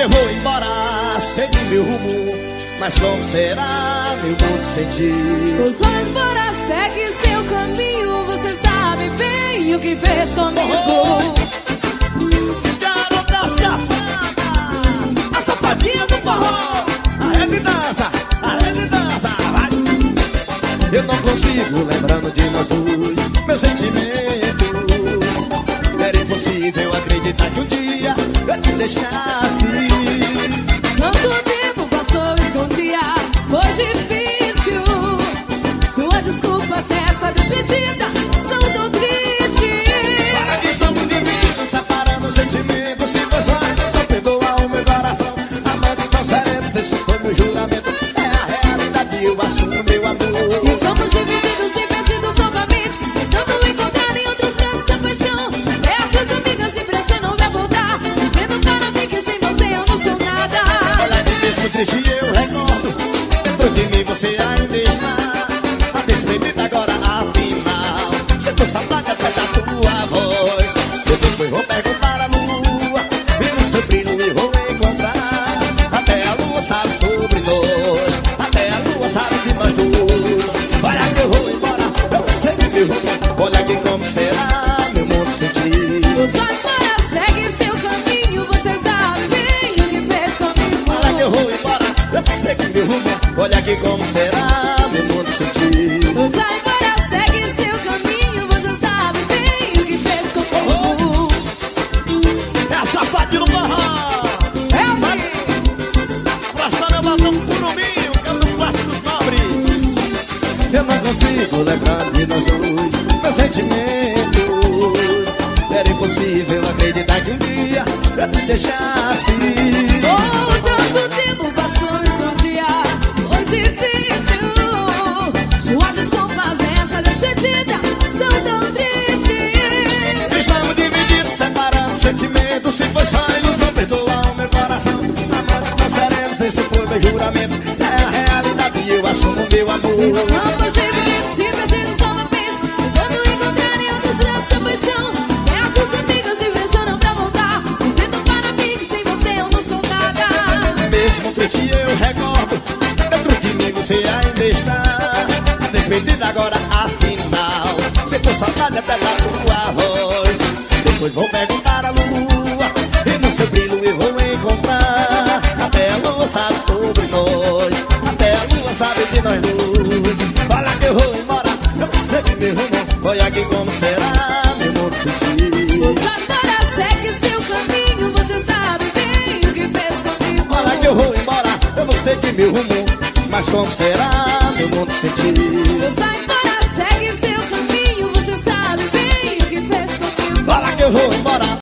eu vou embora, segui meu rumo, mas como será meu mundo sentir? Vou só embora, segue seu caminho, você sabe bem o que fez comigo. Garota safada, a safadinha do forró, arrede e dança, vai. Eu não consigo lembrando de nós dois, meus sentimentos. Era impossível acreditar que um dia eu te deixasse. Quanto tempo passou, escondia, foi difícil. Suas desculpas nessa despedida são tão tristes. Para que estamos divididos, separando sentimentos. Se meus olhos só perdoar o meu coração, amantes não seremos, esse foi meu juramento. É a realidade, eu assumo meu amor. E somos divididos e perdidos novamente, tentando encontrar em outros braços a paixão. É as suas amigas impressionam me voltar, dizendo para mim que sem você eu não sou nada. Olha, de mesmo triste eu recordo, dentro de mim você ainda está. A despedida agora, afinal, sinto saudade até da tua voz. Depois vou perguntar à lua, e no seu brilho eu vou encontrar. Até a lua sabe sobre nós, até a lua sabe de nós dois. Olha que eu vou embora, eu sei que eu vou. Olha aqui como será meu mundo sentir. Vou só embora, segue seu caminho, você sabe bem o que fez comigo. Olha que eu vou embora, eu sei que eu vou. Olha aqui como será meu mundo sentir. Vou só embora, segue seu caminho, você sabe bem o que fez comigo. É a safadinha no barra. É o que? Abraçando eu batom pro domingo, que é no quarto dos nobres. Eu não consigo lembrar de nós dois, meus sentimentos. Era impossível acreditar que um dia eu te deixasse. Oh, tanto tempo passou, escondia, foi difícil. Suas desculpas nessa despedida são tão tristes. Estamos divididos, separando sentimentos. Se foi só ilusão, perdoa o meu coração. Amantes não seremos, esse foi meu juramento. É a realidade e eu assumo meu amor. Somos divididos e perdidos novamente, tentando encontrar em outros braços a paixão. É as suas amigas invejando pra voltar, dizendo para mim que sem você eu não sou nada. Mesmo triste eu recordo, dentro de mim você ainda está. Despedida agora, afinal, sinto saudade até da tua voz. Depois vou perguntar à lua, e no seu brilho eu vou encontrar. Até a lua sabe sobre nós, até a lua sabe de nós dois. Olha que eu vou embora, eu sei que meu rumo. Olha aqui como será meu mundo sentir. Vou só embora, segue seu caminho, você sabe bem o que fez comigo. Olha que eu vou embora, eu não sei que meu rumo, mas como será meu mundo sentir? Vou só embora, segue seu